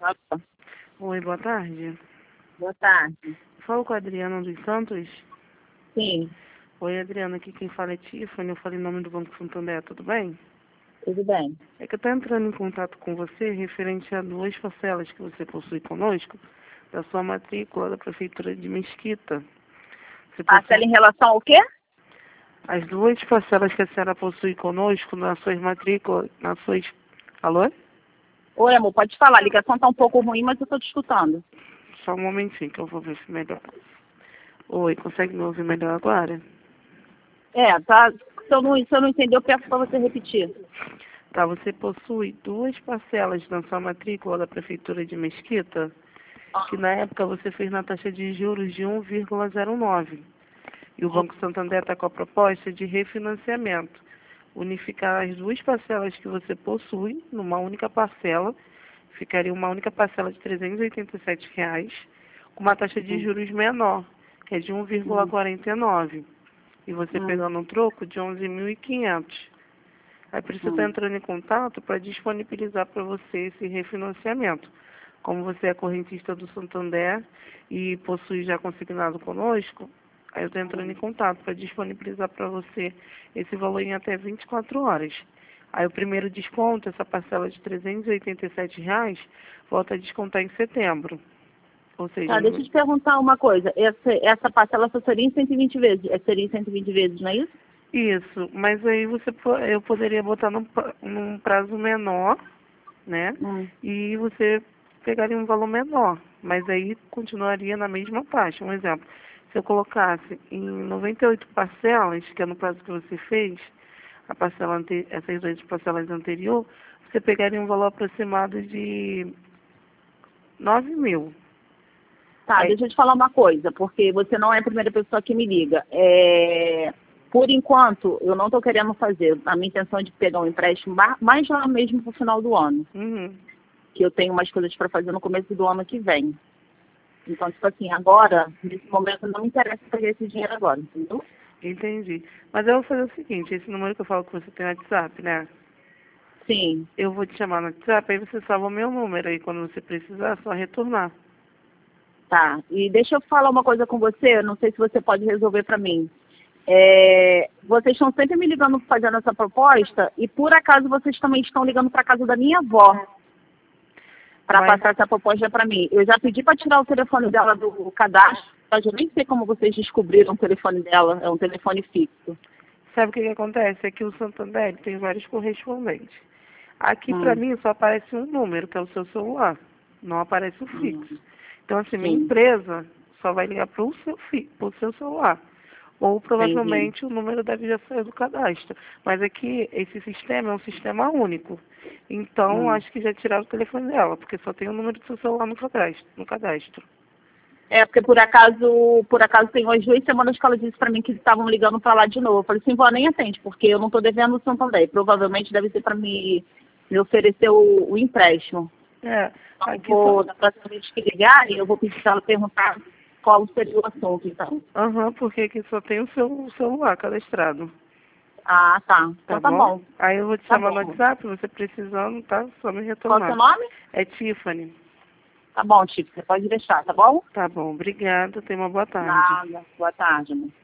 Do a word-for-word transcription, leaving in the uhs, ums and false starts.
Alô? Oi, boa tarde. Boa tarde. Falo com a Adriana dos Santos. Sim, Oi, Adriana, aqui quem fala é Tiffany, eu falei em nome do Banco Santander, tudo bem? tudo bem. É que eu estou entrando em contato com você referente a duas parcelas que você possui conosco, da sua matrícula da Prefeitura de Mesquita. Você Parcela possui... em relação ao quê? As duas parcelas que a senhora possui conosco nas suas matrículas, nas suas... Alô? Oi, amor, pode falar. A ligação tá um pouco ruim, mas eu tô te escutando. Só um momentinho que eu vou ver se melhora. Oi, consegue me ouvir melhor agora? É, tá. Se eu não, se eu não entender, eu peço para você repetir. Tá, você possui duas parcelas na sua matrícula da Prefeitura de Mesquita, que na época você fez na taxa de juros de um vírgula zero nove. E o Banco Santander está com a proposta de refinanciamento. Unificar as duas parcelas que você possui numa única parcela, ficaria uma única parcela de trezentos e oitenta e sete reais, com uma taxa de juros menor, que é de um vírgula quarenta e nove. E você Hum, pegando um troco de onze mil e quinhentos. Aí por isso eu estou hum. entrando em contato para disponibilizar para você esse refinanciamento. Como você é correntista do Santander e possui já consignado conosco, aí eu estou entrando em contato para disponibilizar para você esse valor em até vinte e quatro horas. Aí o primeiro desconto, essa parcela de trezentos e oitenta e sete reais, volta a descontar em setembro. Ou seja, Tá, deixa eu no- te perguntar uma coisa. Essa, essa parcela só seria em cento e vinte vezes? É, seria em cento e vinte vezes, não é isso? isso, mas aí você po- eu poderia botar num, pra- num prazo menor, né? Hum. E você pegaria um valor menor, mas aí continuaria na mesma taxa. Um exemplo, se eu colocasse em noventa e oito parcelas, que é no prazo que você fez, a parcela ante, essas duas parcelas anterior, você pegaria um valor aproximado de nove mil. Tá, Aí, deixa eu te falar uma coisa, porque você não é a primeira pessoa que me liga. É, por enquanto, eu não estou querendo fazer. A minha intenção é de pegar um empréstimo ba- mais lá mesmo pro final do ano. uhum, Que eu tenho umas coisas para fazer no começo do ano que vem. Então, tipo assim, agora, nesse momento, não me interessa pegar esse dinheiro agora, entendeu? entendi. Mas eu vou fazer o seguinte, esse número que eu falo que você tem no WhatsApp, né? Sim, Eu vou te chamar no WhatsApp, aí você salva o meu número aí, quando você precisar, é só retornar. tá. E deixa eu falar uma coisa com você, eu não sei se você pode resolver para mim. É, vocês estão sempre me ligando fazendo essa proposta e por acaso vocês também estão ligando para casa da minha avó para Mas passar essa proposta para mim. Eu já pedi para tirar o telefone dela do cadastro, mas eu nem sei como vocês descobriram o telefone dela, é um telefone fixo. sabe o que que acontece? É que o Santander ele tem vários correspondentes. Aqui para Hum, mim só aparece um número, que é o seu celular. Não aparece o fixo. hum, Então, assim, minha sim, empresa só vai ligar para o seu, fi- pro seu celular. Ou entendi. provavelmente o número deve já sair do cadastro. Mas aqui, esse sistema é um sistema único. Então, Hum. acho que já tiraram o telefone dela, porque só tem o número do seu celular no cadastro. No cadastro. É, porque por acaso, por acaso tem umas duas semanas que ela disse pra mim que estavam ligando pra lá de novo. Eu falei assim, vó, nem atende, porque eu não tô devendo o Santander. Provavelmente deve ser pra me, me oferecer o, o empréstimo. É, Então, eu aqui só... vou, da próxima vez que ligarem, eu vou pedir pra ela perguntar qual seria o assunto, então. Aham, porque aqui só tem o seu celular cadastrado. Ah, tá. Tá Então tá bom? bom. Aí eu vou te Tá chamar no bom. WhatsApp, você precisando, tá? Só me Qual é o seu retornar. nome? É Tiffany. Tá bom, Chico, você pode deixar, tá bom? Tá bom, obrigada. Tenha uma boa tarde. Nada. Boa tarde, amor.